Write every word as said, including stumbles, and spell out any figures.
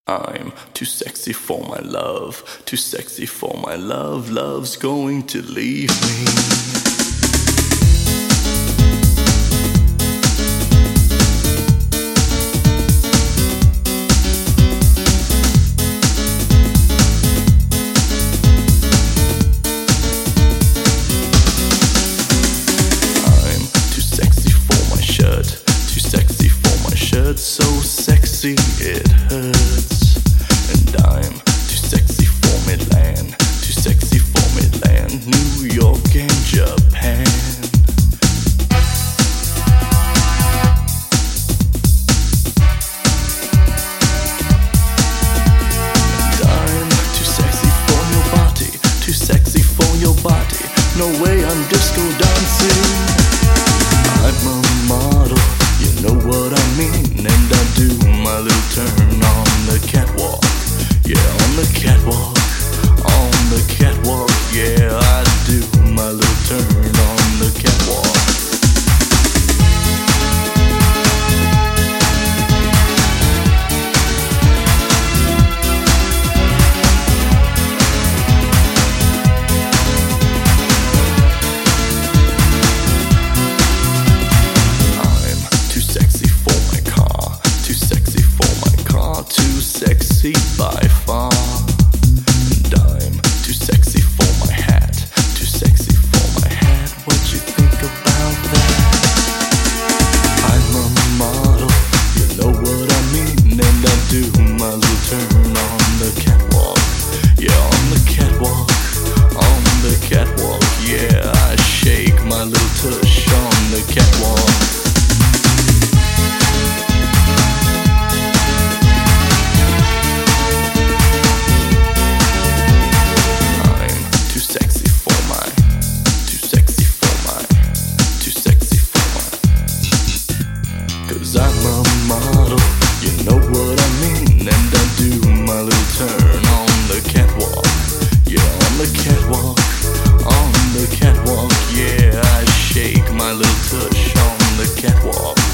I'm too sexy for my love, too sexy for my love, love's going to leave me. So sexy it hurts, and I'm too sexy for Milan, too sexy for Milan, New York and Japan. And I'm too sexy for your body, too sexy for your body, no way I'm disco dancing. I'm a model, you know what I mean, and I do my little turn on the catwalk. Yeah, on the catwalk, on the catwalk. Yeah, I do my little turn on the catwalk. Sexy by far, and I'm too sexy for my hat, too sexy for my hat. What you think about that? I'm a model, you know what I mean, and I do my little turn on the catwalk. Yeah, on the catwalk, on the catwalk. Yeah, I shake my little tush on the catwalk. Cause I'm a model, you know what I mean, and I do my little turn on the catwalk. Yeah, on the catwalk, on the catwalk. Yeah, I shake my little tush on the catwalk.